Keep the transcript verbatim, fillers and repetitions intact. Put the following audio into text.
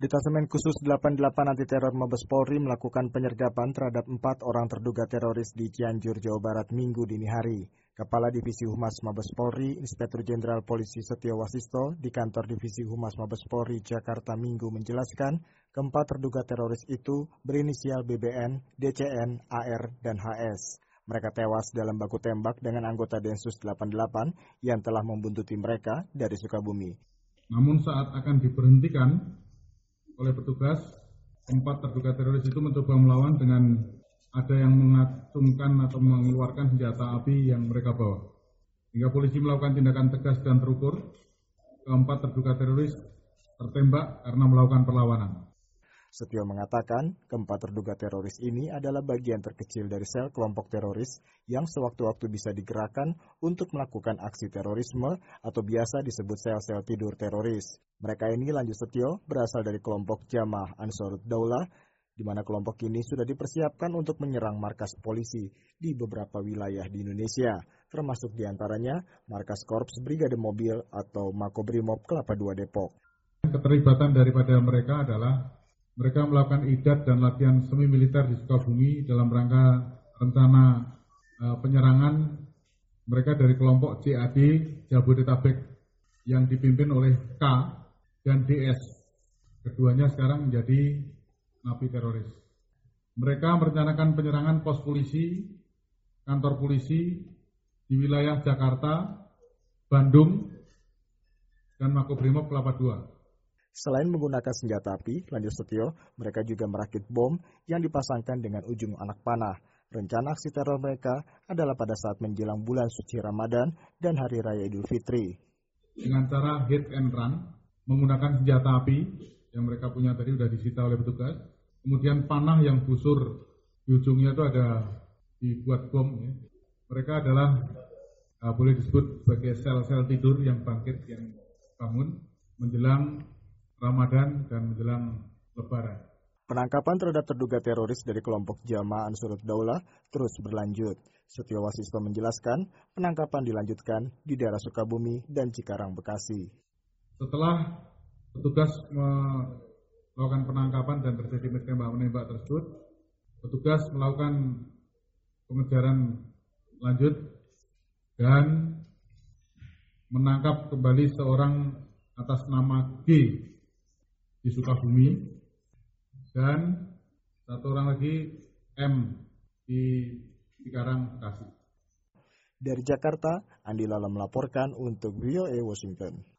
Detasemen Khusus delapan puluh delapan Anti Teror Mabes Polri melakukan penyergapan terhadap empat orang terduga teroris di Cianjur, Jawa Barat, Minggu dini hari. Kepala Divisi Humas Mabes Polri, Inspektur Jenderal Polisi Setio Wasisto di kantor Divisi Humas Mabes Polri Jakarta Minggu menjelaskan, keempat terduga teroris itu berinisial B B N, D C N, A R, dan H S. Mereka tewas dalam baku tembak dengan anggota Densus delapan puluh delapan yang telah membuntuti mereka dari Sukabumi. Namun saat akan diberhentikan oleh petugas, empat terduga teroris itu mencoba melawan dengan ada yang mengacungkan atau mengeluarkan senjata api yang mereka bawa. Hingga polisi melakukan tindakan tegas dan terukur, keempat terduga teroris tertembak karena melakukan perlawanan. Setio mengatakan, keempat terduga teroris ini adalah bagian terkecil dari sel kelompok teroris yang sewaktu-waktu bisa digerakkan untuk melakukan aksi terorisme atau biasa disebut sel-sel tidur teroris. Mereka ini, lanjut Setio, berasal dari kelompok Jamaah Ansarud Daulah, di mana kelompok ini sudah dipersiapkan untuk menyerang markas polisi di beberapa wilayah di Indonesia, termasuk diantaranya markas Korps Brigade Mobil atau Makobrimob Kelapa dua Depok. Keterlibatan daripada mereka adalah mereka melakukan idat dan latihan semi militer di Sukabumi dalam rangka rencana uh, penyerangan mereka dari kelompok C A D Jabodetabek yang dipimpin oleh K dan D S. Keduanya sekarang menjadi napi teroris. Mereka merencanakan penyerangan pos polisi, kantor polisi di wilayah Jakarta, Bandung, dan Makobrimob Kelapa dua. Selain menggunakan senjata api, lanjut Setio, mereka juga merakit bom yang dipasangkan dengan ujung anak panah. Rencana aksi teror mereka adalah pada saat menjelang bulan suci Ramadan dan Hari Raya Idul Fitri. Dengan cara hit and run, menggunakan senjata api yang mereka punya tadi sudah disita oleh petugas. Kemudian panah yang busur di ujungnya itu ada dibuat bom. Ya. Mereka adalah uh, boleh disebut sebagai sel-sel tidur yang bangkit, yang bangun menjelang Ramadan dan menjelang Lebaran. Penangkapan terhadap terduga teroris dari kelompok Jamaah Ansarud Daulah terus berlanjut. Setio Wasisto menjelaskan, penangkapan dilanjutkan di daerah Sukabumi dan Cikarang, Bekasi. Setelah petugas melakukan penangkapan dan terjadi tembak-menembak tersebut, petugas melakukan pengejaran lanjut dan menangkap kembali seorang atas nama G di Sukabumi dan satu orang lagi M di Cikarang, Bekasi. Dari Jakarta, Andi Lala melaporkan untuk V O A Washington.